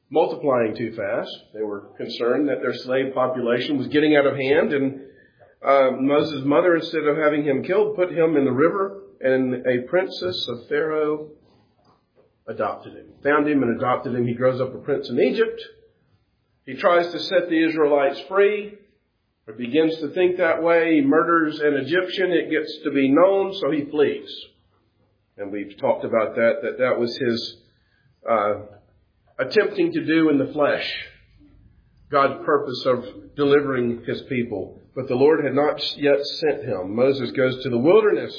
multiplying too fast. They were concerned that their slave population was getting out of hand, and Moses' mother, instead of having him killed, put him in the river, and a princess of Pharaoh adopted him. Found him and adopted him. He grows up a prince in Egypt. He tries to set the Israelites free, or begins to think that way. He murders an Egyptian. It gets to be known, so he flees. And we've talked about that was his attempting to do in the flesh God's purpose of delivering his people. But the Lord had not yet sent him. Moses goes to the wilderness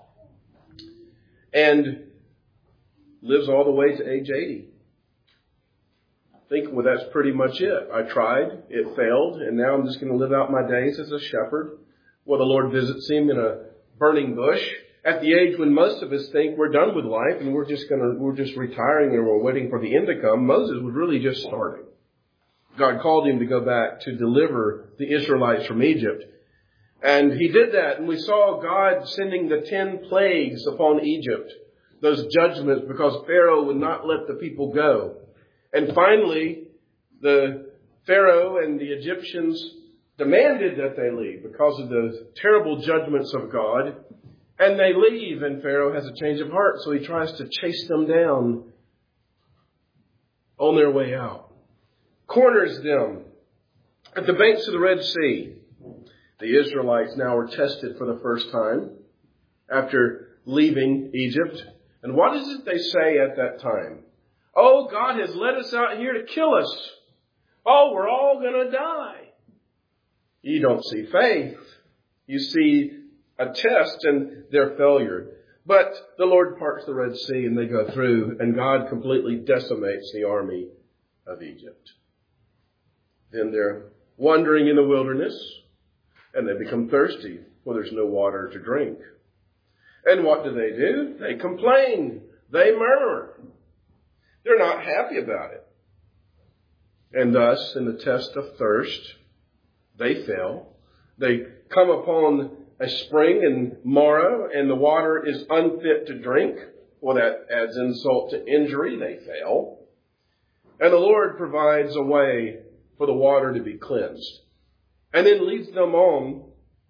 and lives all the way to age 80. Think, well, that's pretty much it. I tried, it failed, and now I'm just going to live out my days as a shepherd. Well, the Lord visits him in a burning bush at the age when most of us think we're done with life and we're just retiring and we're waiting for the end to come. Moses was really just starting. God called him to go back to deliver the Israelites from Egypt. And he did that, and we saw God sending the 10 plagues upon Egypt, those judgments, because Pharaoh would not let the people go. And finally, the Pharaoh and the Egyptians demanded that they leave because of the terrible judgments of God. And they leave, and Pharaoh has a change of heart, so he tries to chase them down on their way out. Corners them at the banks of the Red Sea. The Israelites now are tested for the first time after leaving Egypt. And what is it they say at that time? Oh, God has led us out here to kill us. Oh, we're all going to die. You don't see faith. You see a test and their failure. But the Lord parts the Red Sea and they go through, and God completely decimates the army of Egypt. Then they're wandering in the wilderness and they become thirsty. Well, there's no water to drink. And what do? They complain. They murmur. They're not happy about it. And thus, in the test of thirst, they fail. They come upon a spring in Marah, and the water is unfit to drink. Well, that adds insult to injury. They fail. And the Lord provides a way for the water to be cleansed. And then leads them on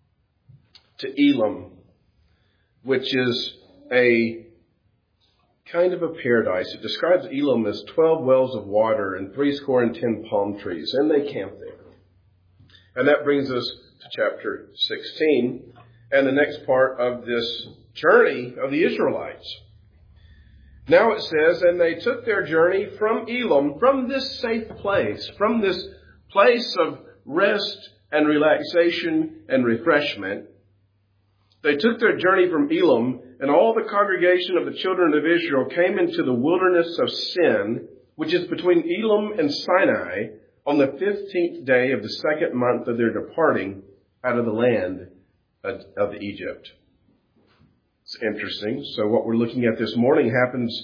to Elim, which is a kind of a paradise. It describes Elim as 12 wells of water and 70 palm trees. And they camp there. And that brings us to chapter 16 and the next part of this journey of the Israelites. Now it says, and they took their journey from Elim, from this safe place, from this place of rest and relaxation and refreshment. They took their journey from Elim, and all the congregation of the children of Israel came into the wilderness of Sin, which is between Elim and Sinai, on the 15th day of the second month of their departing out of the land of Egypt. It's interesting. So what we're looking at this morning happens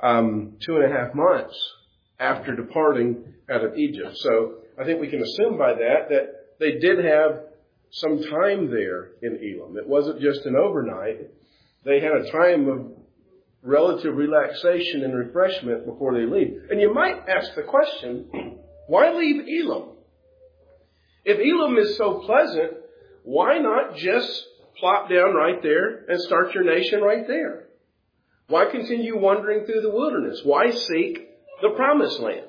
2.5 months after departing out of Egypt. So I think we can assume by that they did have some time there in Elim. It wasn't just an overnight. They had a time of relative relaxation and refreshment before they leave. And you might ask the question, why leave Elim? If Elim is so pleasant, why not just plop down right there and start your nation right there? Why continue wandering through the wilderness? Why seek the promised land?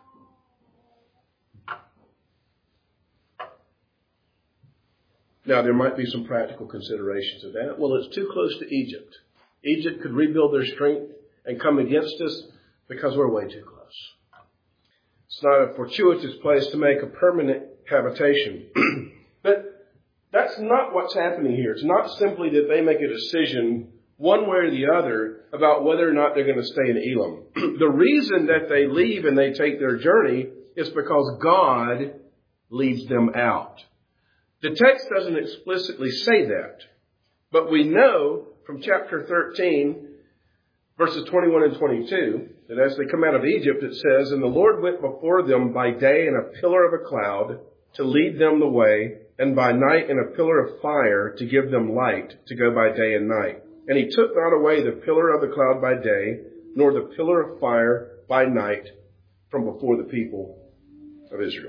Now, there might be some practical considerations of that. Well, it's too close to Egypt. Egypt could rebuild their strength and come against us because we're way too close. It's not a fortuitous place to make a permanent habitation. But that's not what's happening here. It's not simply that they make a decision one way or the other about whether or not they're going to stay in Elim. The reason that they leave and they take their journey is because God leads them out. The text doesn't explicitly say that, but we know from chapter 13, verses 21 and 22, that as they come out of Egypt, it says, and the Lord went before them by day in a pillar of a cloud to lead them the way, and by night in a pillar of fire to give them light to go by day and night. And he took not away the pillar of the cloud by day, nor the pillar of fire by night from before the people of Israel.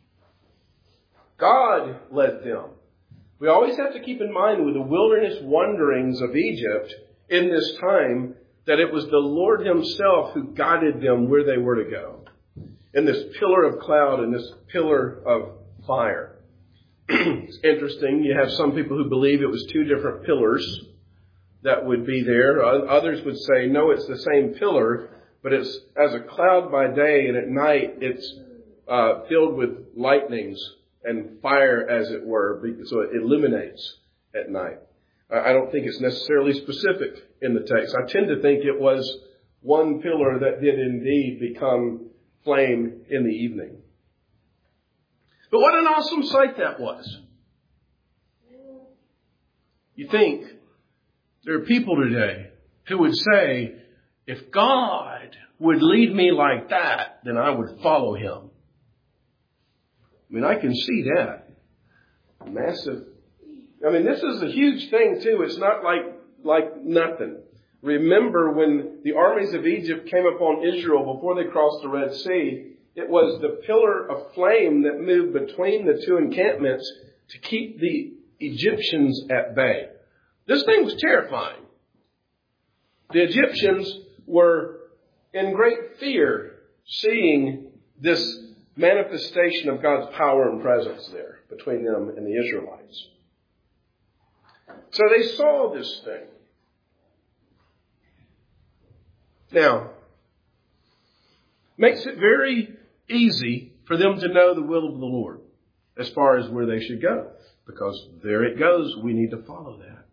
God led them. We always have to keep in mind with the wilderness wanderings of Egypt in this time that it was the Lord himself who guided them where they were to go. In this pillar of cloud and this pillar of fire. It's interesting. You have some people who believe it was two different pillars that would be there. Others would say, no, it's the same pillar, but it's as a cloud by day, and at night it's filled with lightnings and fire, as it were, so it illuminates at night. I don't think it's necessarily specific in the text. I tend to think it was one pillar that did indeed become flame in the evening. But what an awesome sight that was. You think there are people today who would say, if God would lead me like that, then I would follow him. I mean, I can see that. Massive. I mean, this is a huge thing too. It's not like nothing. Remember when the armies of Egypt came upon Israel before they crossed the Red Sea, it was the pillar of flame that moved between the two encampments to keep the Egyptians at bay. This thing was terrifying. The Egyptians were in great fear seeing this manifestation of God's power and presence there between them and the Israelites. So they saw this thing. Now, makes it very easy for them to know the will of the Lord as far as where they should go. Because there it goes, we need to follow that.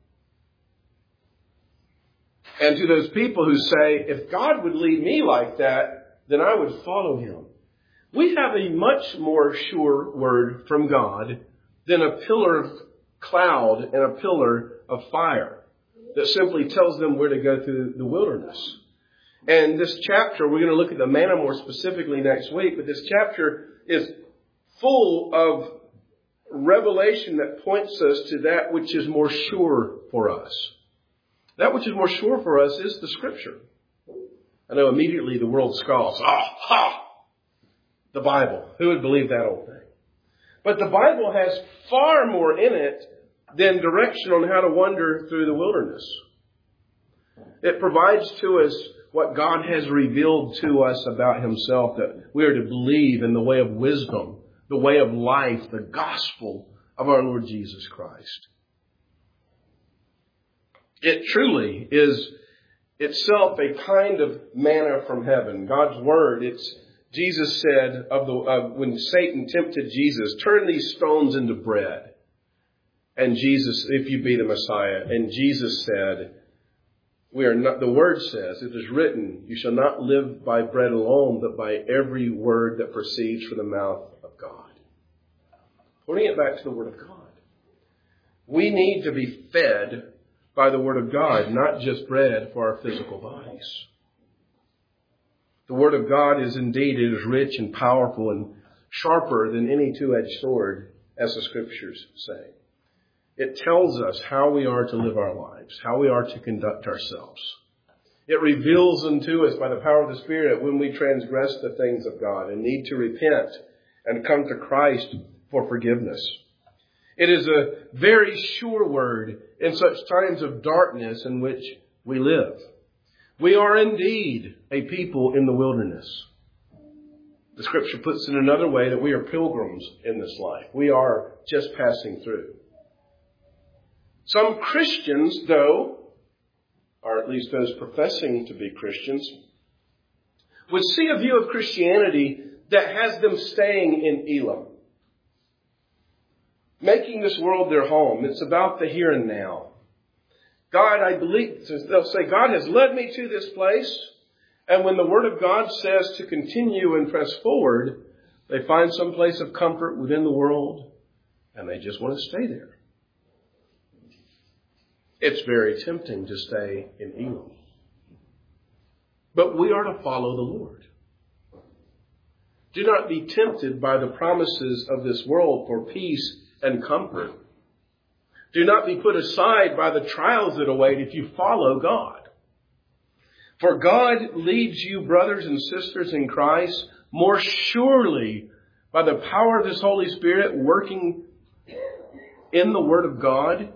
And to those people who say, if God would lead me like that, then I would follow him. We have a much more sure word from God than a pillar of cloud and a pillar of fire that simply tells them where to go through the wilderness. And this chapter, we're going to look at the manna more specifically next week, but this chapter is full of revelation that points us to that which is more sure for us. That which is more sure for us is the Scripture. I know immediately the world scoffs. The Bible. Who would believe that old thing? But the Bible has far more in it than direction on how to wander through the wilderness. It provides to us what God has revealed to us about himself, that we are to believe in the way of wisdom, the way of life, the gospel of our Lord Jesus Christ. It truly is itself a kind of manna from heaven. God's word, Jesus said when Satan tempted Jesus, turn these stones into bread. And Jesus, if you be the Messiah, and Jesus said, we are not, the word says, it is written, you shall not live by bread alone, but by every word that proceeds from the mouth of God. Putting it back to the word of God. We need to be fed by the word of God, not just bread for our physical bodies. The word of God is indeed, it is rich and powerful and sharper than any two-edged sword, as the scriptures say. It tells us how we are to live our lives, how we are to conduct ourselves. It reveals unto us by the power of the Spirit when we transgress the things of God and need to repent and come to Christ for forgiveness. It is a very sure word in such times of darkness in which we live. We are indeed a people in the wilderness. The scripture puts it another way that we are pilgrims in this life. We are just passing through. Some Christians, though, or at least those professing to be Christians, would see a view of Christianity that has them staying in Elam, making this world their home. It's about the here and now. God, I believe, they'll say, God has led me to this place. And when the Word of God says to continue and press forward, they find some place of comfort within the world, and they just want to stay there. It's very tempting to stay in Elam. But we are to follow the Lord. Do not be tempted by the promises of this world for peace and comfort. Do not be put aside by the trials that await if you follow God. For God leads you, brothers and sisters in Christ, more surely by the power of this Holy Spirit working in the Word of God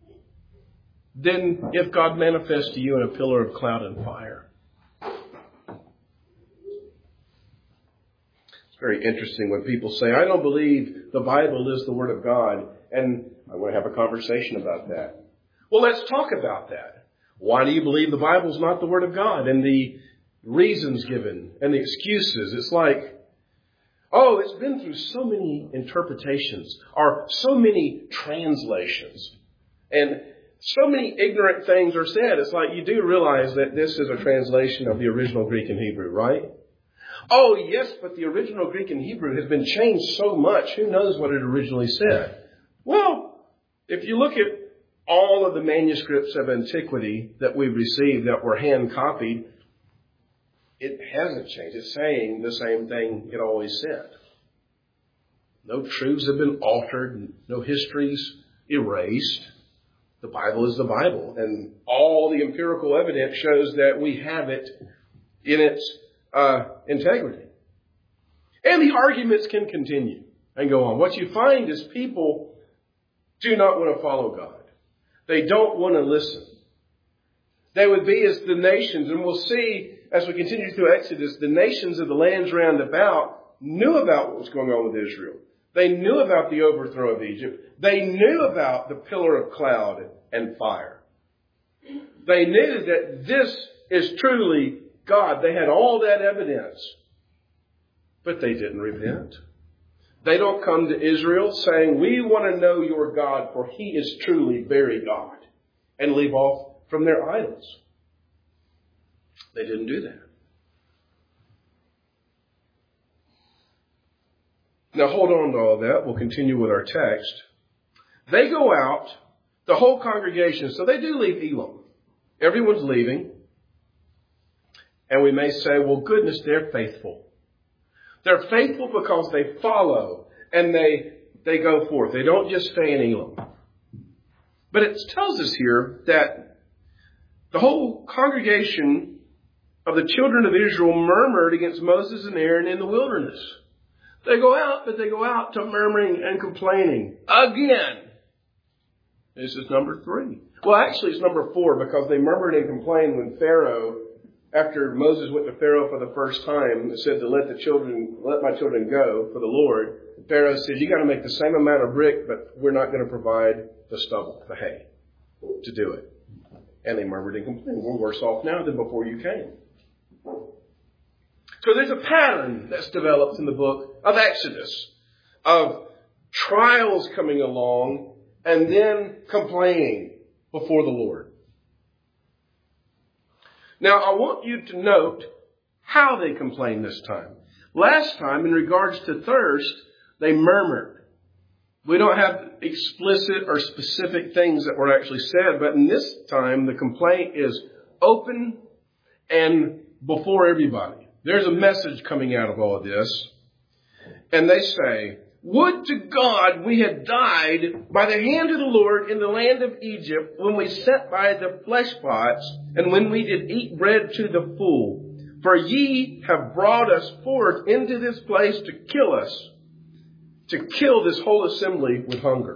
than if God manifests to you in a pillar of cloud and fire. It's very interesting when people say, I don't believe the Bible is the Word of God. And I want to have a conversation about that. Well, let's talk about that. Why do you believe the Bible is not the Word of God? And the reasons given and the excuses. It's like, oh, it's been through so many interpretations or so many translations. And so many ignorant things are said. It's like you do realize that this is a translation of the original Greek and Hebrew, right? Oh, yes, but the original Greek and Hebrew has been changed so much. Who knows what it originally said? Well, if you look at all of the manuscripts of antiquity that we've received that were hand copied, it hasn't changed. It's saying the same thing it always said. No truths have been altered. No histories erased. The Bible is the Bible. And all the empirical evidence shows that we have it in its integrity. And the arguments can continue and go on. What you find is people do not want to follow God. They don't want to listen. They would be as the nations, and we'll see as we continue through Exodus, the nations of the lands round about knew about what was going on with Israel. They knew about the overthrow of Egypt. They knew about the pillar of cloud and fire. They knew that this is truly God. They had all that evidence. But they didn't repent. They don't come to Israel saying, we want to know your God, for he is truly very God, and leave off from their idols. They didn't do that. Now hold on to all that. We'll continue with our text. They go out, the whole congregation, so they do leave Elam. Everyone's leaving. And we may say, well, goodness, they're faithful. They're faithful because they follow and they go forth. They don't just stay in Elam. But it tells us here that the whole congregation of the children of Israel murmured against Moses and Aaron in the wilderness. They go out, but they go out to murmuring and complaining again. This is number 3. Well, actually, it's number 4 because they murmured and complained when Pharaoh, after Moses went to Pharaoh for the first time, said to let my children go for the Lord. Pharaoh said, you got to make the same amount of brick, but we're not going to provide the stubble, the hay, to do it. And they murmured and complained. We're worse off now than before you came. So there's a pattern that's developed in the book of Exodus of trials coming along and then complaining before the Lord. Now, I want you to note how they complained this time. Last time, in regards to thirst, they murmured. We don't have explicit or specific things that were actually said, but in this time, the complaint is open and before everybody. There's a message coming out of all of this. And they say, would to God we had died by the hand of the Lord in the land of Egypt when we sat by the flesh pots and when we did eat bread to the full. For ye have brought us forth into this place to kill us, to kill this whole assembly with hunger.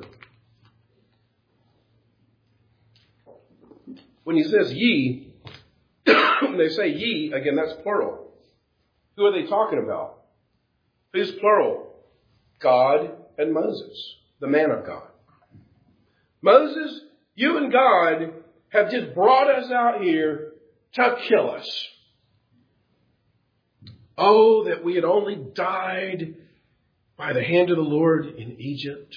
When he says ye, when they say ye, again, that's plural. Who are they talking about? Who's plural? God and Moses, the man of God. Moses, you and God have just brought us out here to kill us. Oh, that we had only died by the hand of the Lord in Egypt.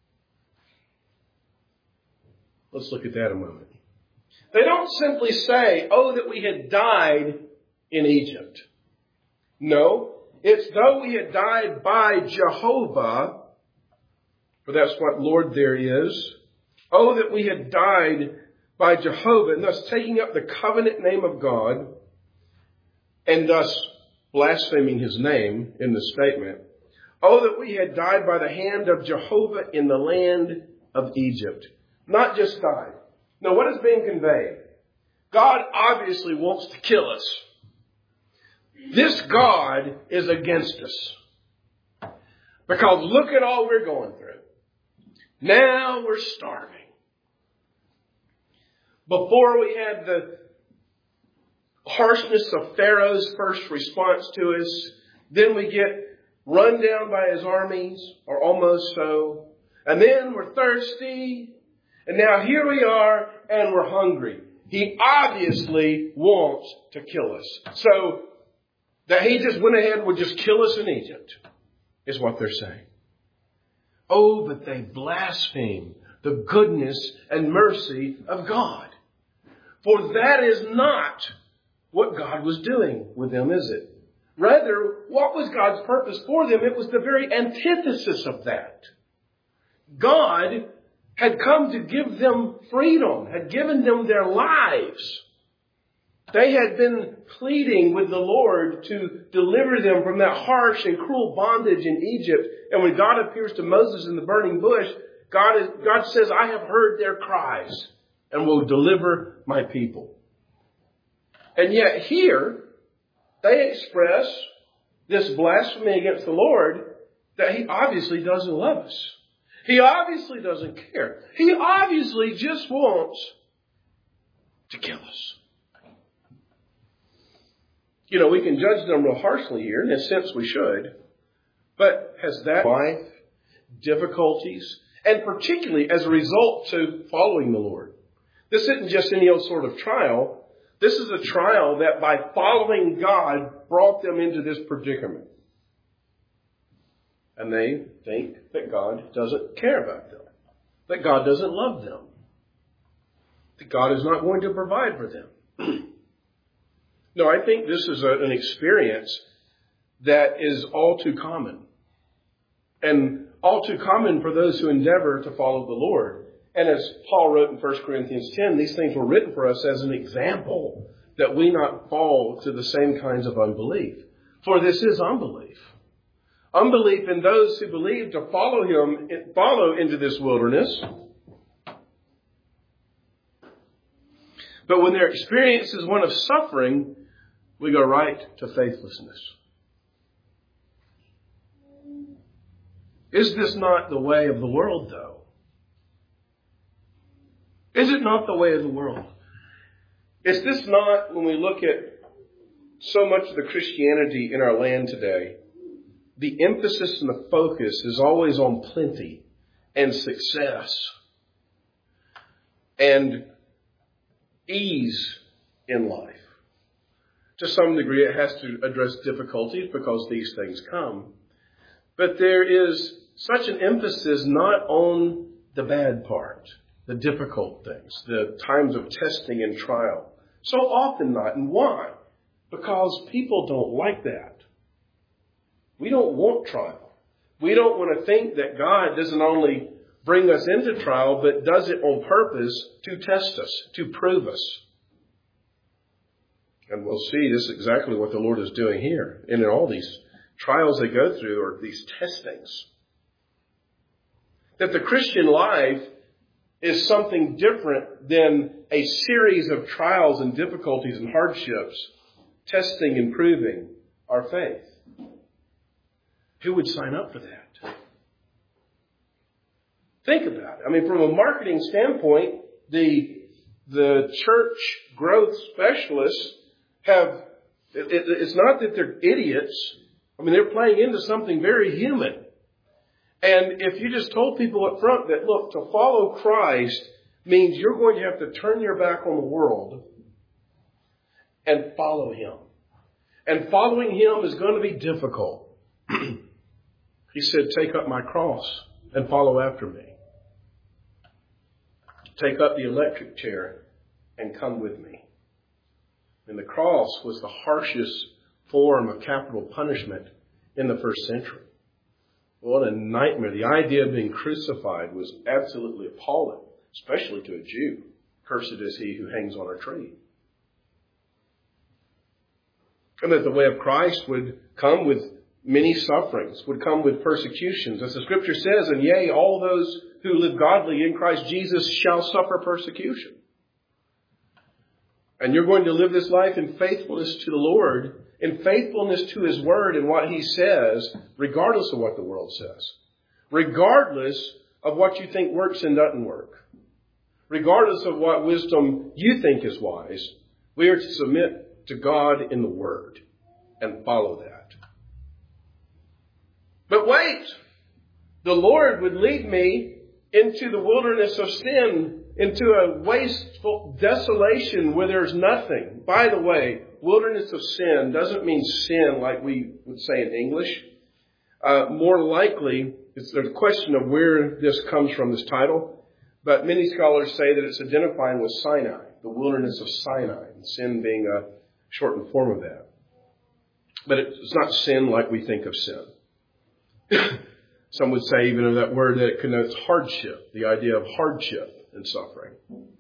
Let's look at that a moment. They don't simply say, oh, that we had died in Egypt. No, it's though we had died by Jehovah, for that's what Lord there is. Oh, that we had died by Jehovah, and thus taking up the covenant name of God, and thus blaspheming his name in the statement. Oh, that we had died by the hand of Jehovah in the land of Egypt. Not just died. Now, what is being conveyed? God obviously wants to kill us. This God is against us. Because look at all we're going through. Now we're starving. Before we had the harshness of Pharaoh's first response to us, then we get run down by his armies, or almost so. And then we're thirsty. And now here we are, and we're hungry. He obviously wants to kill us. So that he just went ahead and would just kill us in Egypt, is what they're saying. Oh, but they blaspheme the goodness and mercy of God. For that is not what God was doing with them, is it? Rather, what was God's purpose for them? It was the very antithesis of that. God had come to give them freedom, had given them their lives. They had been pleading with the Lord to deliver them from that harsh and cruel bondage in Egypt. And when God appears to Moses in the burning bush, God says, I have heard their cries and will deliver my people. And yet here, they express this blasphemy against the Lord that he obviously doesn't love us. He obviously doesn't care. He obviously just wants to kill us. You know, we can judge them real harshly here. In a sense, we should. But has that life, difficulties, and particularly as a result to following the Lord? This isn't just any old sort of trial. This is a trial that by following God brought them into this predicament. And they think that God doesn't care about them. That God doesn't love them. That God is not going to provide for them. No, I think this is an experience that is all too common. And all too common for those who endeavor to follow the Lord. And as Paul wrote in 1 Corinthians 10, these things were written for us as an example that we not fall to the same kinds of unbelief. For this is unbelief. Unbelief in those who believe to follow him, follow into this wilderness. But when their experience is one of suffering, we go right to faithlessness. Is this not the way of the world, though? Is it not the way of the world? Is this not, when we look at so much of the Christianity in our land today, the emphasis and the focus is always on plenty and success and ease in life. To some degree, it has to address difficulties because these things come. But there is such an emphasis not on the bad part, the difficult things, the times of testing and trial. So often not. And why? Because people don't like that. We don't want trial. We don't want to think that God doesn't only bring us into trial, but does it on purpose to test us, to prove us. And we'll see this is exactly what the Lord is doing here. And in all these trials they go through, or these testings. That the Christian life is something different than a series of trials and difficulties and hardships, testing and proving our faith. Who would sign up for that? Think about it. I mean, from a marketing standpoint, the church growth specialists have, it's not that they're idiots. I mean, they're playing into something very human. And if you just told people up front that, look, to follow Christ means you're going to have to turn your back on the world and follow him. And following him is going to be difficult. He said, take up my cross and follow after me. Take up the electric chair and come with me. And the cross was the harshest form of capital punishment in the first century. What a nightmare. The idea of being crucified was absolutely appalling, especially to a Jew. Cursed is he who hangs on a tree. And that the way of Christ would come with many sufferings, would come with persecutions. As the scripture says, and yea, all those who live godly in Christ Jesus shall suffer persecution. And you're going to live this life in faithfulness to the Lord. in faithfulness to His Word and what He says, regardless of what the world says. Regardless of what you think works and doesn't work. Regardless of what wisdom you think is wise, we are to submit to God in the Word and follow that. But wait! The Lord would lead me into the wilderness of sin, into a wasteful desolation where there's nothing. By the way, wilderness of sin doesn't mean sin like we would say in English. More likely, it's a question of where this comes from, this title. But many scholars say that it's identifying with Sinai, the wilderness of Sinai, and sin being a shortened form of that. But it's not sin like we think of sin. Some would say even of that word that it connotes hardship, the idea of hardship and suffering.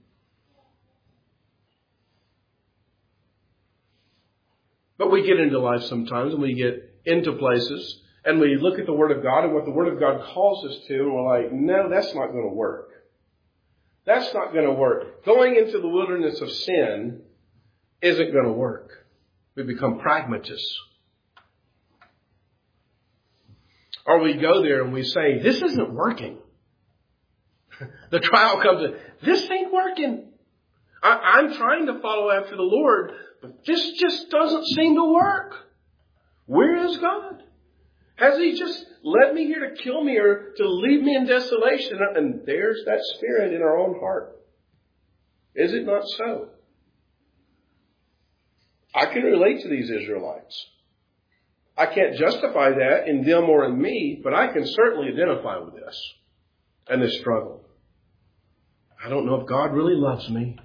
But we get into life sometimes and we get into places and we look at the Word of God and what the Word of God calls us to, and we're like, no, that's not going to work. That's not going to work. Going into the wilderness of sin isn't going to work. We become pragmatists. Or we go there and we say, this isn't working. The trial comes in, this ain't working. I'm trying to follow after the Lord, but this just doesn't seem to work. Where is God? Has He just led me here to kill me or to leave me in desolation? And there's that spirit in our own heart. Is it not so? I can relate to these Israelites. I can't justify that in them or in me, but I can certainly identify with this and this struggle. I don't know if God really loves me.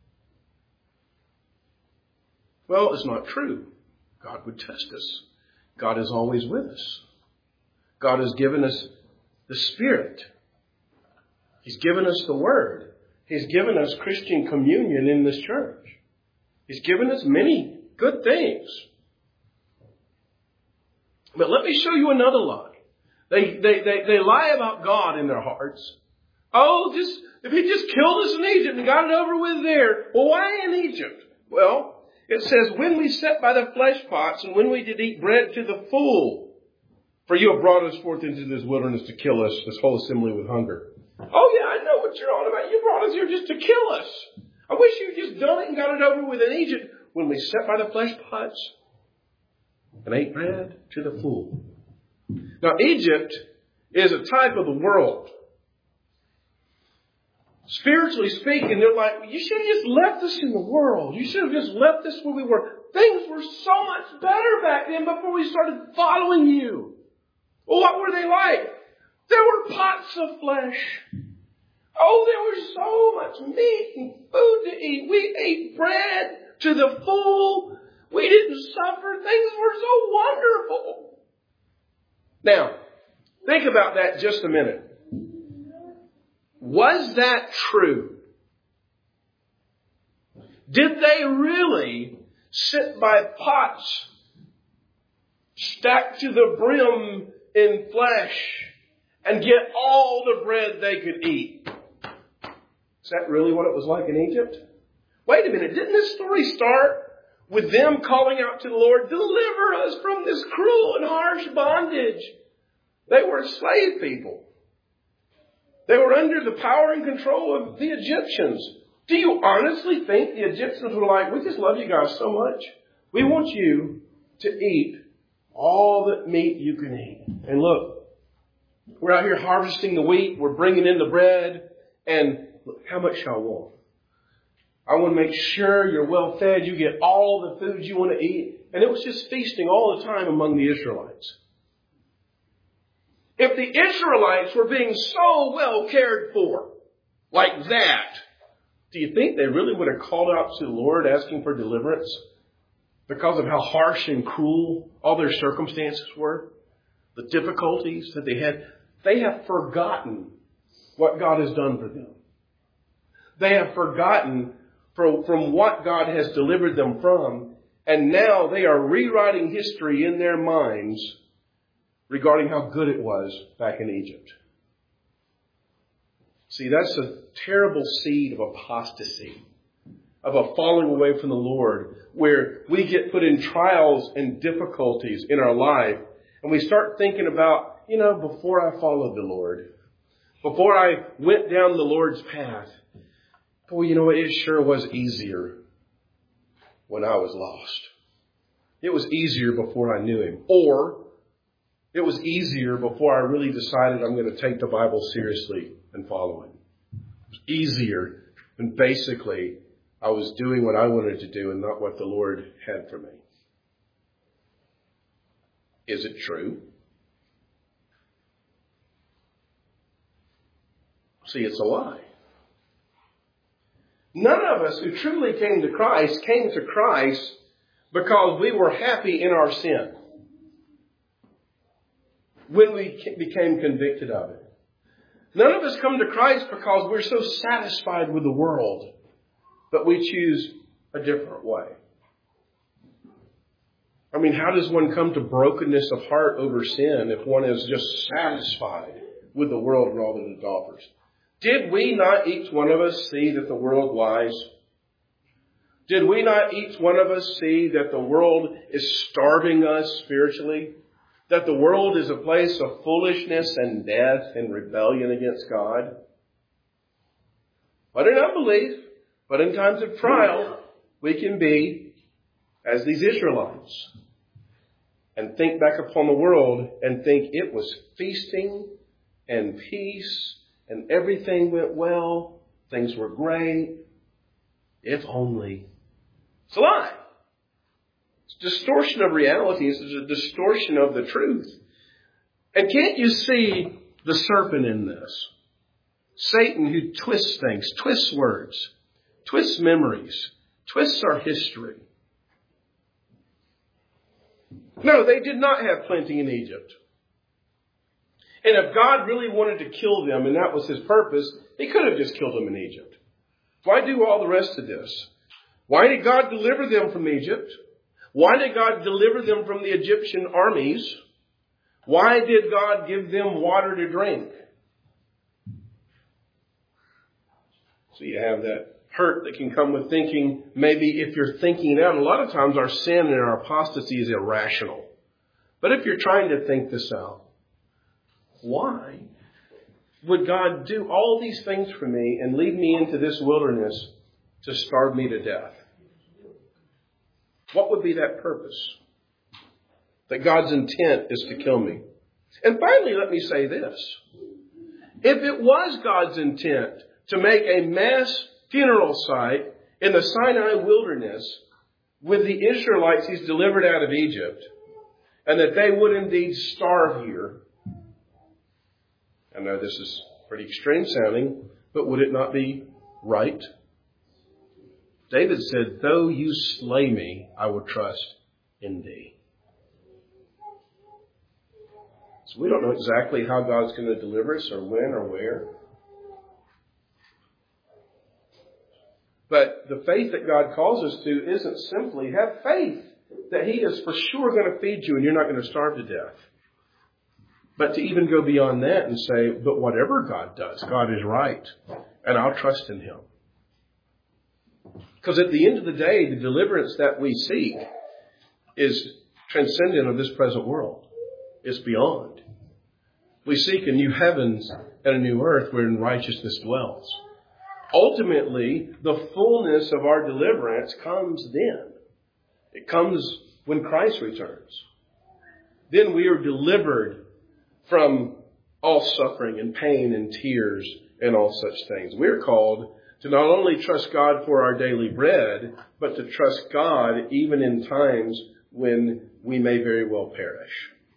Well, it's not true. God would test us. God is always with us. God has given us the Spirit. He's given us the Word. He's given us Christian communion in this church. He's given us many good things. But let me show you another lie. They lie about God in their hearts. Oh, if He just killed us in Egypt and got it over with there. Well, why in Egypt? Well, it says, when we sat by the flesh pots and when we did eat bread to the full, for you have brought us forth into this wilderness to kill us, this whole assembly with hunger. Oh yeah, I know what you're on about. You brought us here just to kill us. I wish you'd just done it and got it over with in Egypt. When we sat by the flesh pots and ate bread to the full. Now, Egypt is a type of the world. Spiritually speaking, they're like, you should have just left us in the world. You should have just left us where we were. Things were so much better back then before we started following you. Well, what were they like? There were pots of flesh. Oh, there was so much meat and food to eat. We ate bread to the full. We didn't suffer. Things were so wonderful. Now, think about that just a minute. Was that true? Did they really sit by pots stacked to the brim in flesh and get all the bread they could eat? Is that really what it was like in Egypt? Wait a minute, didn't this story start with them calling out to the Lord, deliver us from this cruel and harsh bondage? They were slave people. They were under the power and control of the Egyptians. Do you honestly think the Egyptians were like, we just love you guys so much. We want you to eat all the meat you can eat. And look, we're out here harvesting the wheat. We're bringing in the bread. And look, how much y'all want? I want to make sure you're well fed. You get all the food you want to eat. And it was just feasting all the time among the Israelites. If the Israelites were being so well cared for, like that, do you think they really would have called out to the Lord asking for deliverance? Because of how harsh and cruel all their circumstances were? The difficulties that they had? They have forgotten what God has done for them. They have forgotten from what God has delivered them from. And now they are rewriting history in their minds regarding how good it was back in Egypt. See, that's a terrible seed of apostasy, of a falling away from the Lord, where we get put in trials and difficulties in our life, and we start thinking about, before I followed the Lord, before I went down the Lord's path, boy, it sure was easier when I was lost. It was easier before I knew Him. Or it was easier before I really decided I'm going to take the Bible seriously and follow Him. It was easier when basically I was doing what I wanted to do and not what the Lord had for me. Is it true? See, it's a lie. None of us who truly came to Christ because we were happy in our sin when we became convicted of it. None of us come to Christ because we're so satisfied with the world, but we choose a different way. I mean, how does one come to brokenness of heart over sin if one is just satisfied with the world and all that it offers? Did we not, each one of us, see that the world lies? Did we not, each one of us, see that the world is starving us spiritually? That the world is a place of foolishness and death and rebellion against God? But in unbelief, but in times of trial, we can be as these Israelites and think back upon the world and think it was feasting and peace and everything went well. Things were great. If only. It's a lie. It's a distortion of reality. It's a distortion of the truth. And can't you see the serpent in this? Satan, who twists things, twists words, twists memories, twists our history. No, they did not have plenty in Egypt. And if God really wanted to kill them, and that was His purpose, He could have just killed them in Egypt. Why do all the rest of this? Why did God deliver them from Egypt? Why did God deliver them from the Egyptian armies? Why did God give them water to drink? So you have that hurt that can come with thinking, maybe if you're thinking it out. A lot of times our sin and our apostasy is irrational. But if you're trying to think this out, why would God do all these things for me and lead me into this wilderness to starve me to death? What would be that purpose? That God's intent is to kill me. And finally, let me say this. If it was God's intent to make a mass funeral site in the Sinai wilderness with the Israelites He's delivered out of Egypt, and that they would indeed starve here, I know this is pretty extreme sounding, but would it not be right? David said, though you slay me, I will trust in Thee. So we don't know exactly how God's going to deliver us or when or where. But the faith that God calls us to isn't simply have faith that He is for sure going to feed you and you're not going to starve to death. But to even go beyond that and say, but whatever God does, God is right. And I'll trust in Him. Because at the end of the day, the deliverance that we seek is transcendent of this present world. It's beyond. We seek a new heavens and a new earth wherein righteousness dwells. Ultimately, the fullness of our deliverance comes then. It comes when Christ returns. Then we are delivered from all suffering and pain and tears and all such things. We're called to not only trust God for our daily bread, but to trust God even in times when we may very well perish.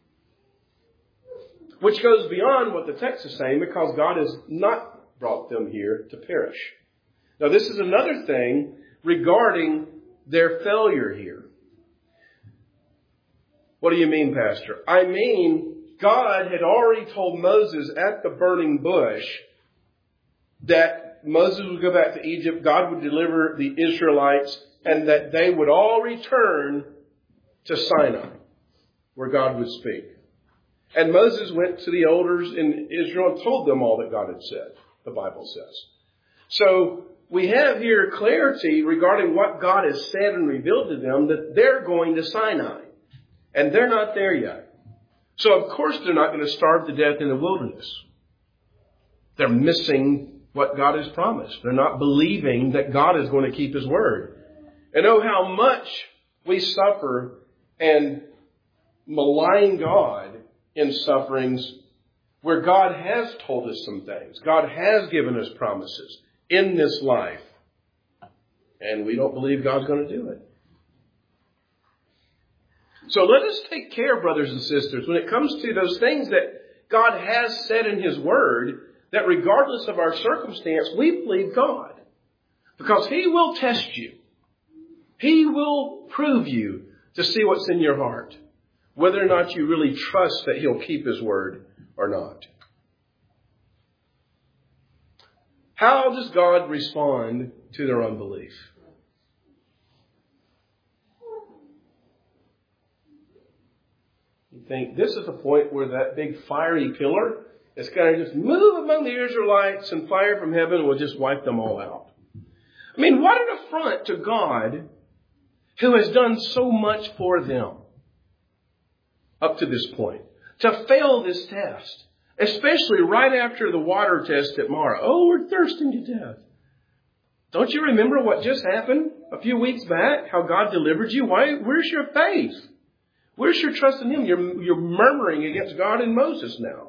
Which goes beyond what the text is saying, because God has not brought them here to perish. Now, this is another thing regarding their failure here. What do you mean, Pastor? I mean, God had already told Moses at the burning bush that Moses would go back to Egypt, God would deliver the Israelites, and that they would all return to Sinai, where God would speak. And Moses went to the elders in Israel and told them all that God had said, the Bible says. So we have here clarity regarding what God has said and revealed to them, that they're going to Sinai. And they're not there yet. So of course they're not going to starve to death in the wilderness. They're missing what God has promised. They're not believing that God is going to keep His word. And oh, how much we suffer and malign God in sufferings where God has told us some things. God has given us promises in this life. And we don't believe God's going to do it. So let us take care, brothers and sisters, when it comes to those things that God has said in His word, that regardless of our circumstance, we believe God. Because He will test you. He will prove you to see what's in your heart. Whether or not you really trust that He'll keep His word or not. How does God respond to their unbelief? You think this is the point where that big fiery pillar is going to just move among the Israelites and fire from heaven will just wipe them all out. I mean, what an affront to God who has done so much for them up to this point. To fail this test. Especially right after the water test at Marah. Oh, we're thirsting to death. Don't you remember what just happened a few weeks back? How God delivered you? Where's your faith? Where's your trust in Him? You're murmuring against God and Moses now.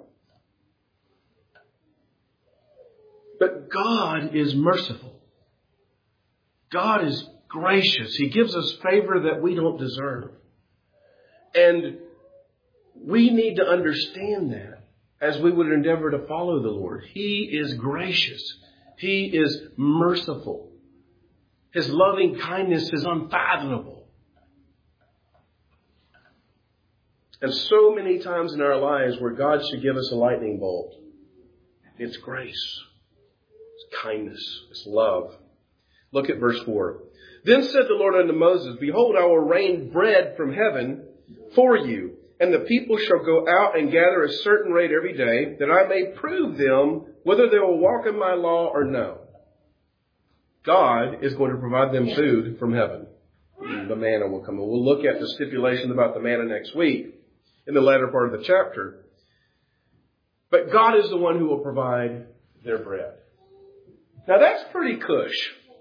But God is merciful. God is gracious. He gives us favor that we don't deserve. And we need to understand that as we would endeavor to follow the Lord. He is gracious. He is merciful. His loving kindness is unfathomable. And so many times in our lives where God should give us a lightning bolt, it's grace, it's kindness, it's love. Look at verse 4. Then said the Lord unto Moses, Behold, I will rain bread from heaven for you, and the people shall go out and gather a certain rate every day, that I may prove them whether they will walk in my law or no. God is going to provide them food from heaven. The manna will come. We'll look at the stipulation about the manna next week in the latter part of the chapter. But God is the one who will provide their bread. Now that's pretty cush.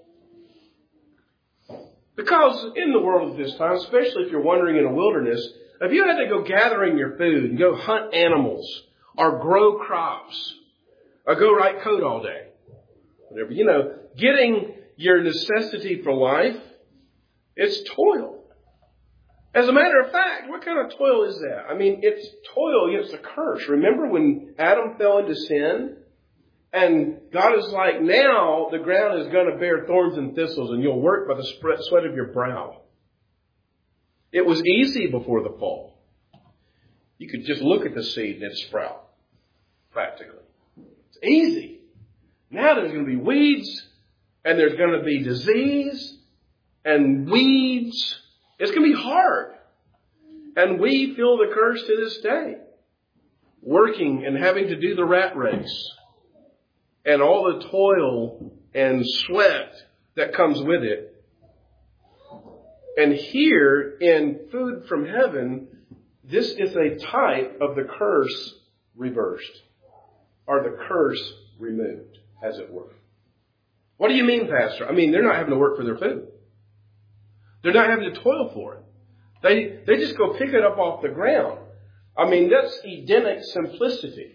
Because in the world of this time, especially if you're wandering in a wilderness, if you had to go gathering your food and go hunt animals or grow crops or go write code all day, whatever, getting your necessity for life, it's toil. As a matter of fact, what kind of toil is that? I mean, it's toil against a curse. Remember when Adam fell into sin? And God is like, now the ground is going to bear thorns and thistles and you'll work by the sweat of your brow. It was easy before the fall. You could just look at the seed and it'd sprout. Practically. It's easy. Now there's going to be weeds and there's going to be disease and weeds. It's going to be hard. And we feel the curse to this day. Working and having to do the rat race. And all the toil and sweat that comes with it. And here in food from heaven, this is a type of the curse reversed. Or the curse removed, as it were. What do you mean, Pastor? I mean, they're not having to work for their food. They're not having to toil for it. They just go pick it up off the ground. I mean, that's Edenic simplicity.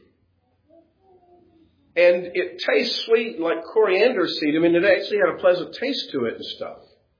And it tastes sweet like coriander seed. I mean, it actually had a pleasant taste to it and stuff.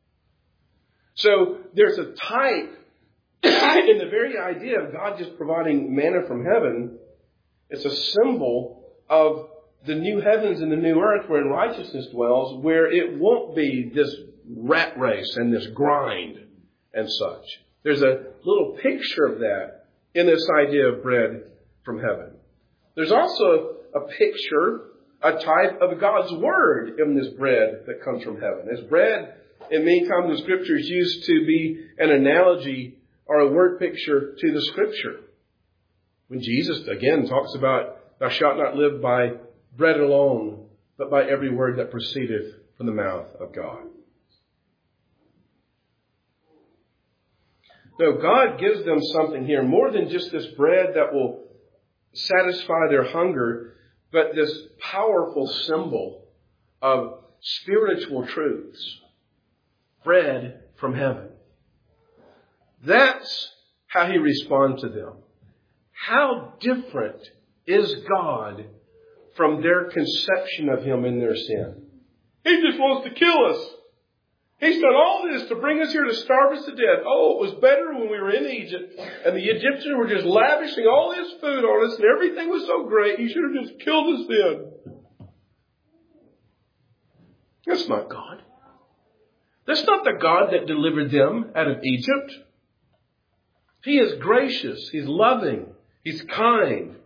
So there's a type in the very idea of God just providing manna from heaven. It's a symbol of the new heavens and the new earth wherein righteousness dwells, where it won't be this rat race and this grind and such. There's a little picture of that in this idea of bread from heaven. There's also a picture, a type of God's word in this bread that comes from heaven. This bread, in many times in Scripture, is used to be an analogy or a word picture to the Scripture. When Jesus, again, talks about, thou shalt not live by bread alone, but by every word that proceedeth from the mouth of God. No, God gives them something here, more than just this bread that will satisfy their hunger, but this powerful symbol of spiritual truths. Bread from heaven. That's how he responds to them. How different is God from their conception of him in their sin? He just wants to kill us. He's done all this to bring us here to starve us to death. Oh, it was better when we were in Egypt and the Egyptians were just lavishing all this food on us and everything was so great. He should have just killed us then. That's not God. That's not the God that delivered them out of Egypt. He is gracious. He's loving. He's kind.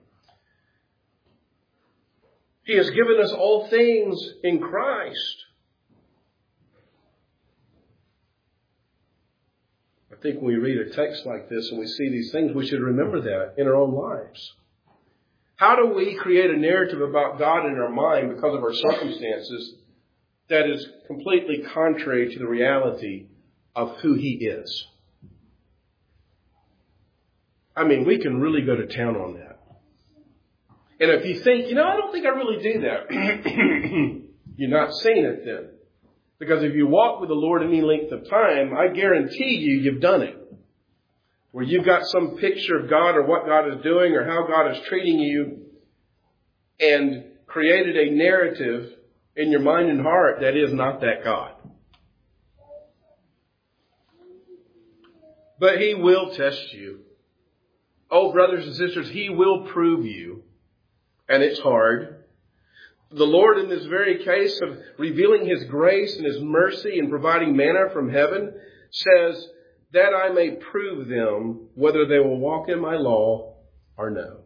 He has given us all things in Christ. I think when we read a text like this and we see these things, we should remember that in our own lives. How do we create a narrative about God in our mind because of our circumstances that is completely contrary to the reality of who He is? I mean, we can really go to town on that. And if you think, I don't think I really do that, you're not seeing it then. Because if you walk with the Lord any length of time, I guarantee you've done it. Where you've got some picture of God or what God is doing or how God is treating you and created a narrative in your mind and heart that is not that God. But He will test you. Oh, brothers and sisters, He will prove you. And it's hard. The Lord, in this very case of revealing His grace and His mercy and providing manna from heaven, says, that I may prove them whether they will walk in my law or no.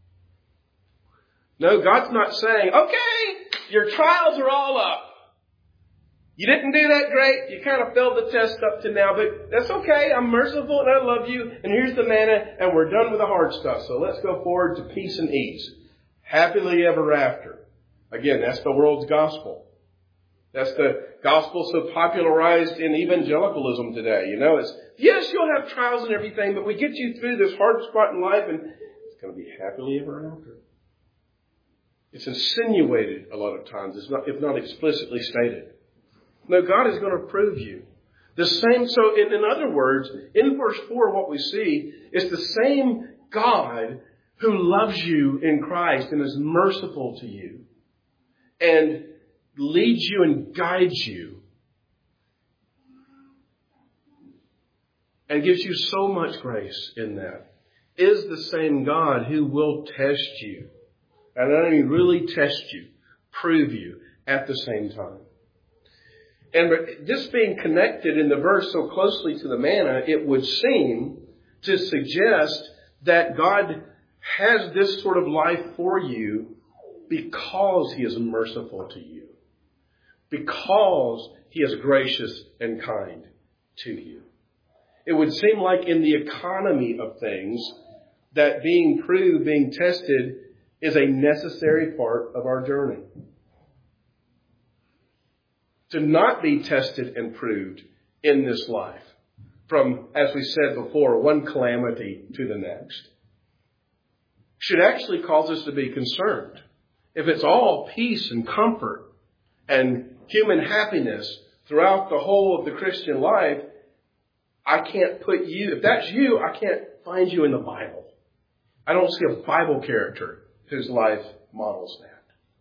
No, God's not saying, okay, your trials are all up. You didn't do that great. You kind of failed the test up to now, but that's okay. I'm merciful and I love you. And here's the manna and we're done with the hard stuff. So let's go forward to peace and ease. Happily ever after. Again, that's the world's gospel. That's the gospel so popularized in evangelicalism today. It's, yes, you'll have trials and everything, but we get you through this hard spot in life and it's going to be happily ever after. It's insinuated a lot of times, if not explicitly stated. No, God is going to prove you. The same, so in other words, in verse 4, what we see is the same God who loves you in Christ and is merciful to you and leads you and guides you and gives you so much grace in that, is the same God who will test you. And not only really test you, prove you at the same time. And this being connected in the verse so closely to the manna, it would seem to suggest that God has this sort of life for you because He is merciful to you. Because He is gracious and kind to you. It would seem like in the economy of things that being proved, being tested is a necessary part of our journey. To not be tested and proved in this life from, as we said before, one calamity to the next should actually cause us to be concerned. If it's all peace and comfort and human happiness throughout the whole of the Christian life, I can't put you, if that's you, I can't find you in the Bible. I don't see a Bible character whose life models that.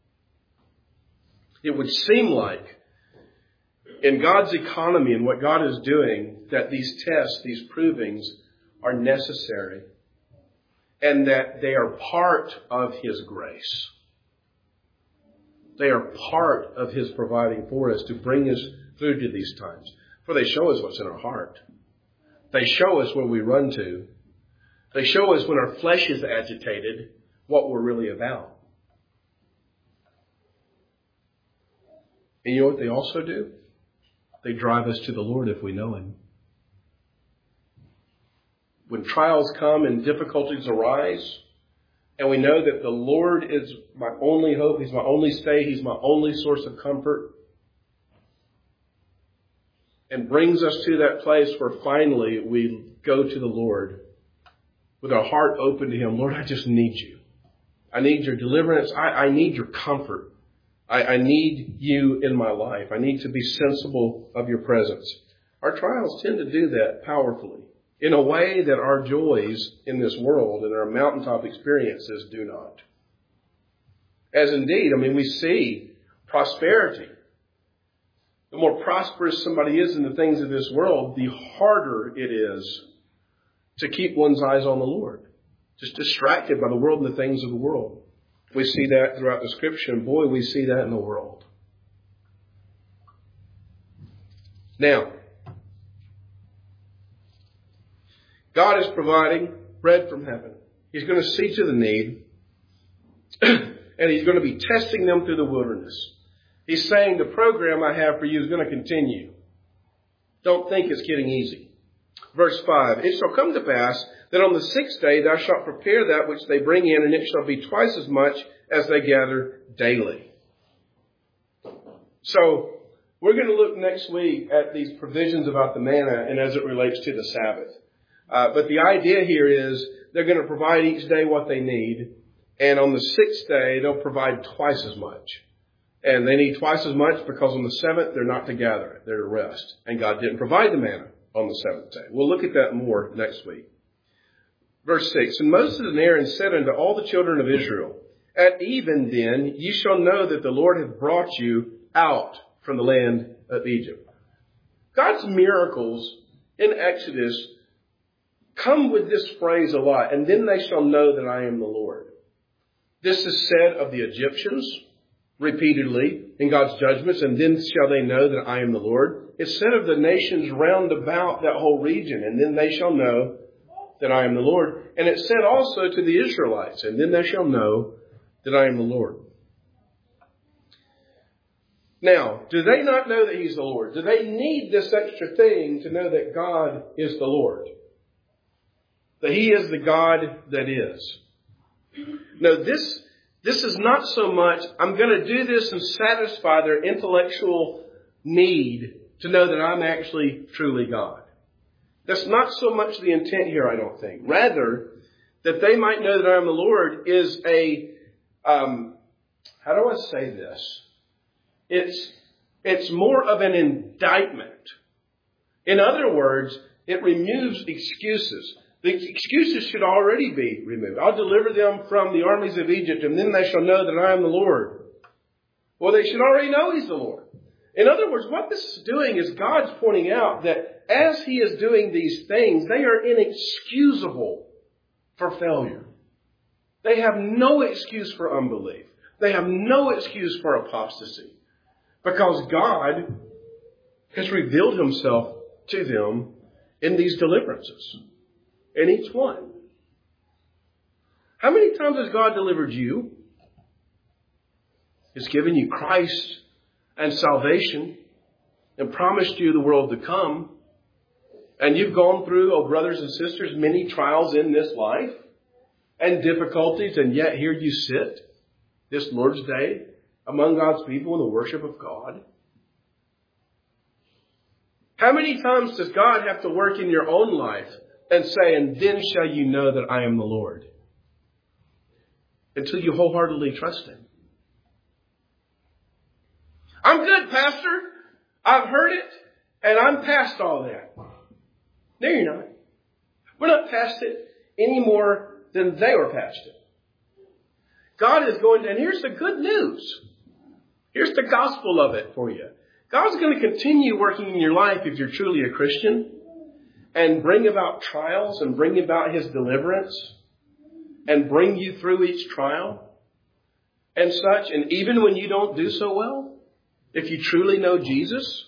It would seem like in God's economy and what God is doing, that these tests, these provings are necessary and that they are part of His grace. They are part of His providing for us to bring us through to these times. For they show us what's in our heart. They show us where we run to. They show us when our flesh is agitated what we're really about. And you know what they also do? They drive us to the Lord if we know Him. When trials come and difficulties arise, and we know that the Lord is my only hope, He's my only stay, He's my only source of comfort, and brings us to that place where finally we go to the Lord with our heart open to Him. Lord, I just need you. I need your deliverance. I need your comfort. I need you in my life. I need to be sensible of your presence. Our trials tend to do that powerfully in a way that our joys in this world and our mountaintop experiences do not. As indeed, we see prosperity. The more prosperous somebody is in the things of this world, the harder it is to keep one's eyes on the Lord. Just distracted by the world and the things of the world. We see that throughout the Scripture, and boy, we see that in the world. Now, God is providing bread from heaven. He's going to see to the need, and He's going to be testing them through the wilderness. He's saying the program I have for you is going to continue. Don't think it's getting easy. Verse 5, it shall come to pass that on the 6th day thou shalt prepare that which they bring in, and it shall be twice as much as they gather daily. So, we're going to look next week at these provisions about the manna and as it relates to the Sabbath. But the idea here is they're going to provide each day what they need, and on the 6th day they'll provide twice as much. And they need twice as much because on the 7th they're not to gather it, they're to rest. And God didn't provide the manna on the 7th day. We'll look at that more next week. Verse 6, and Moses and Aaron said unto all the children of Israel, at even then ye shall know that the Lord hath brought you out from the land of Egypt. God's miracles in Exodus come with this phrase a lot, and then they shall know that I am the Lord. This is said of the Egyptians repeatedly in God's judgments, and then shall they know that I am the Lord. It's said of the nations round about that whole region, and then they shall know that I am the Lord. And it's said also to the Israelites, and then they shall know that I am the Lord. Now, do they not know that He's the Lord? Do they need this extra thing to know that God is the Lord? That He is the God that is? No, this is not so much, I'm going to do this and satisfy their intellectual need to know that I'm actually truly God. That's not so much the intent here, I don't think. Rather, that they might know that I am the Lord is how do I say this? It's more of an indictment. In other words, it removes excuses. The excuses should already be removed. I'll deliver them from the armies of Egypt, and then they shall know that I am the Lord. Well, they should already know He's the Lord. In other words, what this is doing is God's pointing out that as He is doing these things, they are inexcusable for failure. They have no excuse for unbelief. They have no excuse for apostasy. Because God has revealed Himself to them in these deliverances. In each one. How many times has God delivered you? He's given you Christ and salvation and promised you the world to come. And you've gone through, oh brothers and sisters, many trials in this life and difficulties, and yet here you sit this Lord's Day among God's people in the worship of God. How many times does God have to work in your own life and say, and then shall you know that I am the Lord? Until you wholeheartedly trust Him. I'm good, Pastor. I've heard it, and I'm past all that. No, you're not. We're not past it any more than they were past it. God is going to, and here's the good news. Here's the gospel of it for you. God's going to continue working in your life if you're truly a Christian and bring about trials and bring about His deliverance and bring you through each trial and such. And even when you don't do so well, if you truly know Jesus,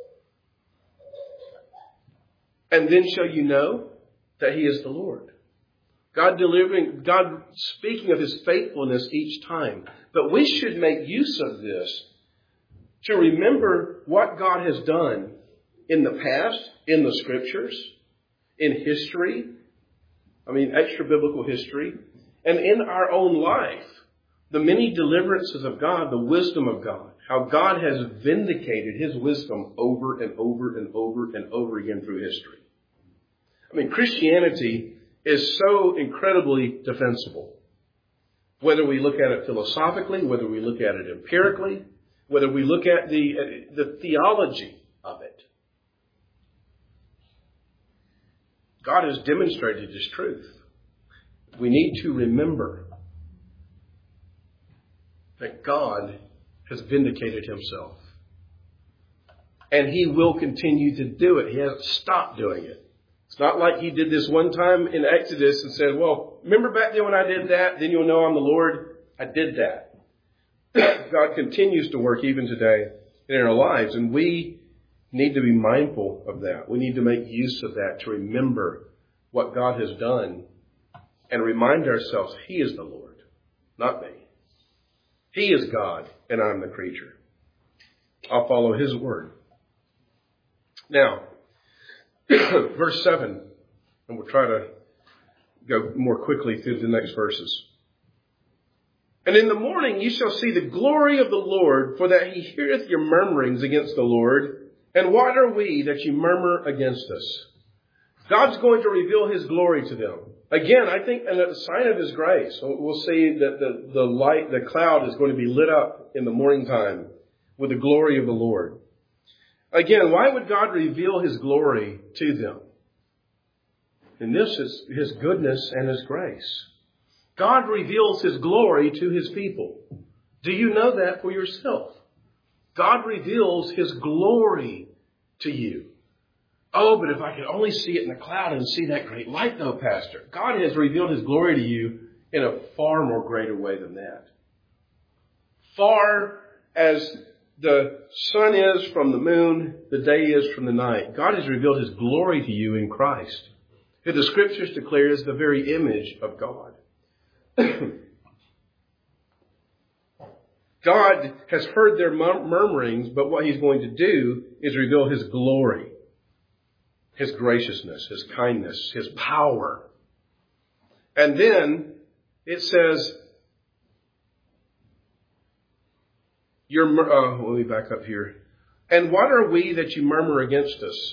and then shall you know that He is the Lord. God speaking of His faithfulness each time. But we should make use of this to remember what God has done in the past, in the Scriptures, in history, extra biblical history, and in our own life, the many deliverances of God, the wisdom of God, how God has vindicated his wisdom over and over and over and over again through history. I mean, Christianity is so incredibly defensible. Whether we look at it philosophically, whether we look at it empirically, whether we look at the theology of it. God has demonstrated his truth. We need to remember that God has vindicated himself. And he will continue to do it. He hasn't stopped doing it. It's not like he did this one time in Exodus and said, well, remember back then when I did that? Then you'll know I'm the Lord. I did that. God continues to work even today in our lives. And we need to be mindful of that. We need to make use of that to remember what God has done and remind ourselves he is the Lord, not me. He is God and I'm the creature. I'll follow his word. Now, verse 7, and we'll try to go more quickly through the next verses. And in the morning you shall see the glory of the Lord, for that he heareth your murmurings against the Lord. And what are we that you murmur against us? God's going to reveal his glory to them. Again, I think a sign of his grace. We'll see that the light, the cloud is going to be lit up in the morning time with the glory of the Lord. Again, why would God reveal his glory to them? And this is his goodness and his grace. God reveals his glory to his people. Do you know that for yourself? God reveals his glory to you. Oh, but if I could only see it in the cloud and see that great light though, Pastor. God has revealed his glory to you in a far more greater way than that. Far as the sun is from the moon, the day is from the night. God has revealed his glory to you in Christ, who the scriptures declare is the very image of God. God has heard their murmurings, but what he's going to do is reveal his glory, his graciousness, his kindness, his power. And then it says, let me back up here. And what are we that you murmur against us?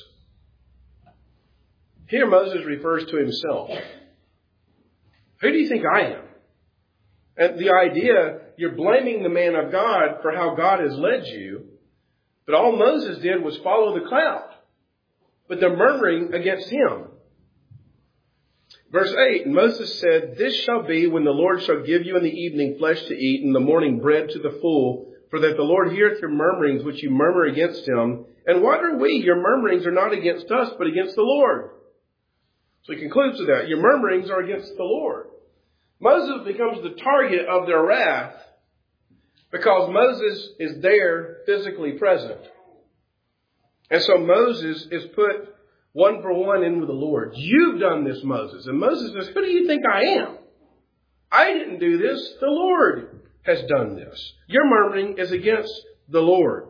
Here Moses refers to himself. Who do you think I am? And the idea, you're blaming the man of God for how God has led you. But all Moses did was follow the cloud. But they're murmuring against him. Verse 8, and Moses said, this shall be when the Lord shall give you in the evening flesh to eat, and in the morning bread to the full, for that the Lord heareth your murmurings which you murmur against him. And what are we? Your murmurings are not against us, but against the Lord. So he concludes with that. Your murmurings are against the Lord. Moses becomes the target of their wrath because Moses is there physically present. And so Moses is put one for one in with the Lord. You've done this, Moses. And Moses says, who do you think I am? I didn't do this. The Lord has done this. Your murmuring is against the Lord.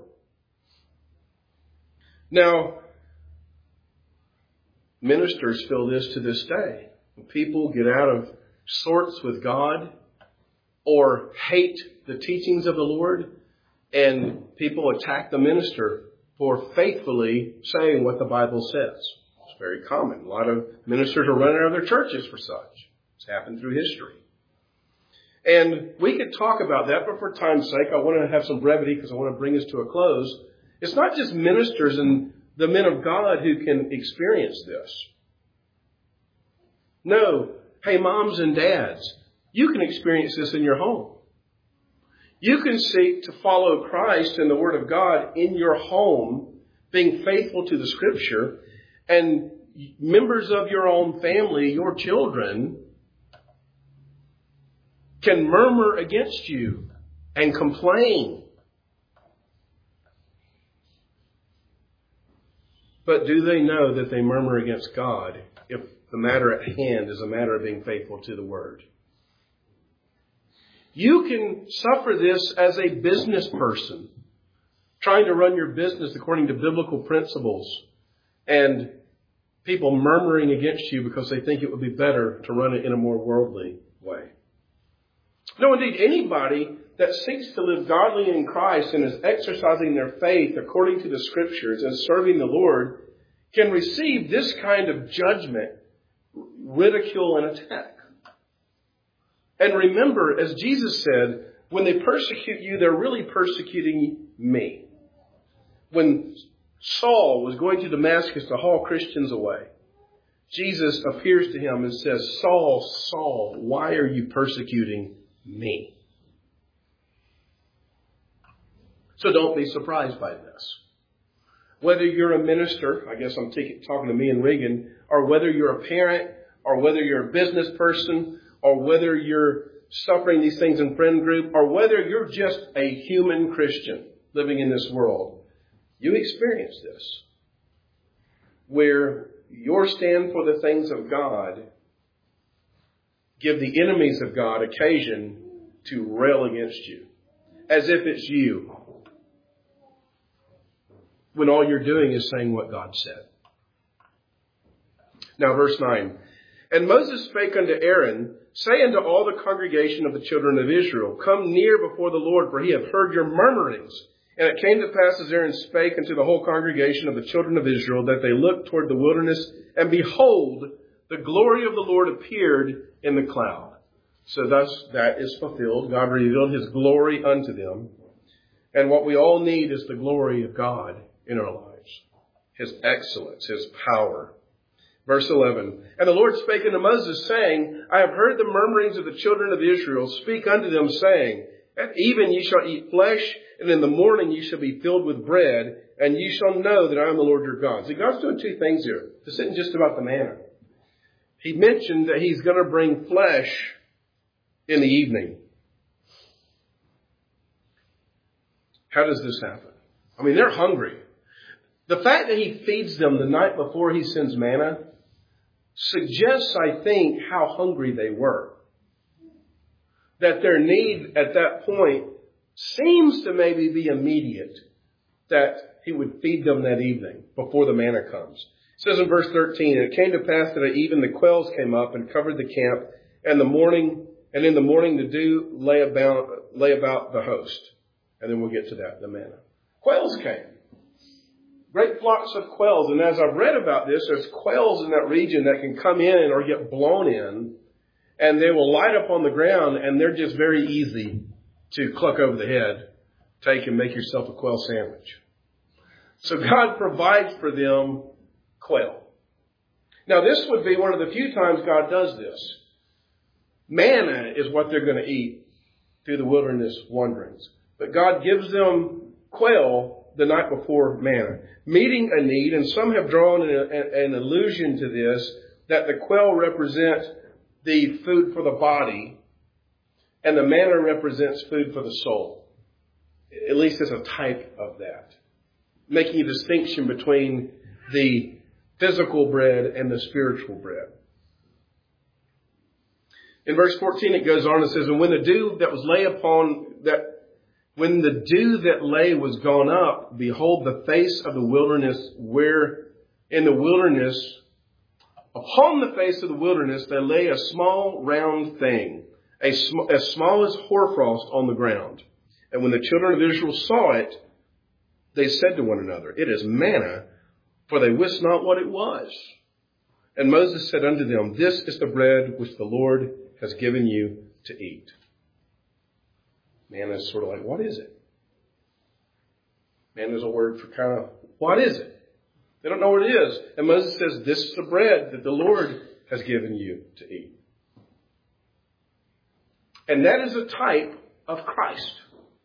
Now, ministers feel this to this day. When people get out of sorts with God or hate the teachings of the Lord, and people attack the minister for faithfully saying what the Bible says. It's very common. A lot of ministers are running out of their churches for such. It's happened through history. And we could talk about that, but for time's sake, I want to have some brevity because I want to bring us to a close. It's not just ministers and the men of God who can experience this. No, hey, moms and dads, you can experience this in your home. You can seek to follow Christ and the Word of God in your home, being faithful to the Scripture, and members of your own family, your children, can murmur against you and complain. But do they know that they murmur against God if the matter at hand is a matter of being faithful to the Word? You can suffer this as a business person, trying to run your business according to biblical principles, and people murmuring against you because they think it would be better to run it in a more worldly way. No, indeed, anybody that seeks to live godly in Christ and is exercising their faith according to the Scriptures and serving the Lord can receive this kind of judgment, ridicule, and attack. And remember, as Jesus said, when they persecute you, they're really persecuting me. When Saul was going to Damascus to haul Christians away, Jesus appears to him and says, Saul, Saul, why are you persecuting me? So don't be surprised by this. Whether you're a minister, I guess I'm talking to me and Regan, or whether you're a parent, or whether you're a business person, or whether you're suffering these things in friend group, or whether you're just a human Christian living in this world, you experience this. Where your stand for the things of God give the enemies of God occasion to rail against you, as if it's you, when all you're doing is saying what God said. Now, verse 9. And Moses spake unto Aaron, say unto all the congregation of the children of Israel, come near before the Lord, for he hath heard your murmurings. And it came to pass, as Aaron spake unto the whole congregation of the children of Israel, that they looked toward the wilderness, and behold, the glory of the Lord appeared in the cloud. So thus that is fulfilled. God revealed his glory unto them. And what we all need is the glory of God in our lives. His excellence, his power. Verse 11. And the Lord spake unto Moses, saying, I have heard the murmurings of the children of Israel. Speak unto them, saying, at even ye shall eat flesh, and in the morning ye shall be filled with bread, and ye shall know that I am the Lord your God. See, God's doing two things here. This isn't just about the manna. He mentioned that he's going to bring flesh in the evening. How does this happen? I mean, they're hungry. The fact that he feeds them the night before he sends manna suggests, I think, how hungry they were. That their need at that point seems to maybe be immediate, that he would feed them that evening before the manna comes. It says in verse 13, and it came to pass that even the quails came up and covered the camp, and in the morning the dew lay about the host. And then we'll get to that, the manna. Quails came. Great flocks of quails. And as I've read about this, there's quails in that region that can come in or get blown in, and they will light up on the ground, and they're just very easy to cluck over the head, take and make yourself a quail sandwich. So God provides for them quail. Now this would be one of the few times God does this. Manna is what they're going to eat through the wilderness wanderings. But God gives them quail the night before manna, meeting a need, and some have drawn an allusion to this, that the quail represent the food for the body, and the manna represents food for the soul. At least as a type of that. Making a distinction between the physical bread and the spiritual bread. In verse 14 it goes on and says, and when the dew that lay was gone up, behold, the face of the wilderness, where in the wilderness, upon the face of the wilderness, there lay a small round thing, as small as hoarfrost on the ground. And when the children of Israel saw it, they said to one another, it is manna, for they wist not what it was. And Moses said unto them, this is the bread which the Lord has given you to eat. Manna is sort of like, what is it? Manna is a word for kind of, what is it? They don't know what it is. And Moses says, this is the bread that the Lord has given you to eat. And that is a type of Christ.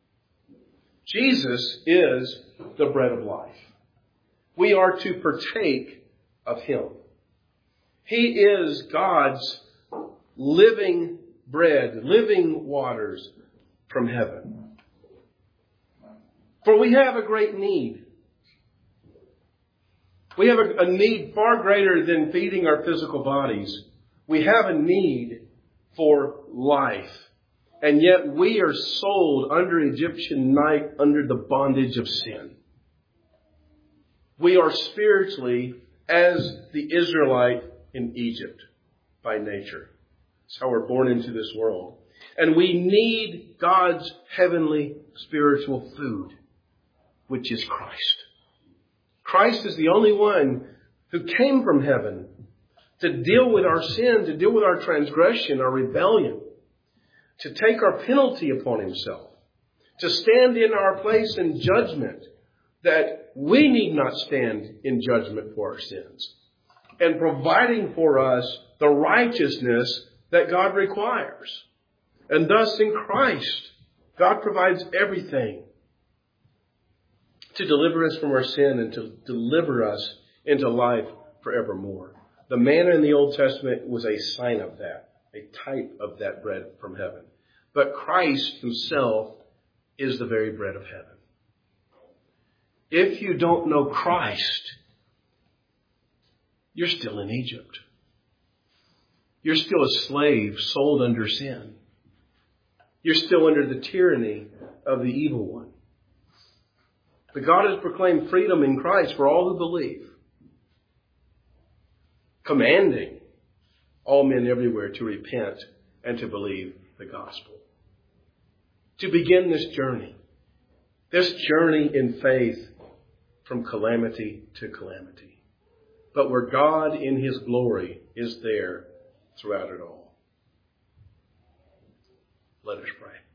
Jesus is the bread of life. We are to partake of him. He is God's living bread, living waters from heaven. For we have a great need. We have a need far greater than feeding our physical bodies. We have a need for life. And yet we are sold under Egyptian night under the bondage of sin. We are spiritually as the Israelite in Egypt by nature. It's how we're born into this world. And we need God's heavenly spiritual food, which is Christ. Christ is the only one who came from heaven to deal with our sin, to deal with our transgression, our rebellion, to take our penalty upon himself, to stand in our place in judgment, that we need not stand in judgment for our sins, and providing for us the righteousness that God requires. And thus in Christ, God provides everything to deliver us from our sin and to deliver us into life forevermore. The manna in the Old Testament was a sign of that, a type of that bread from heaven. But Christ himself is the very bread of heaven. If you don't know Christ, you're still in Egypt. You're still a slave sold under sin. You're still under the tyranny of the evil one. But God has proclaimed freedom in Christ for all who believe, commanding all men everywhere to repent and to believe the gospel. To begin this journey in faith from calamity to calamity, but where God in his glory is there throughout it all. Let us pray.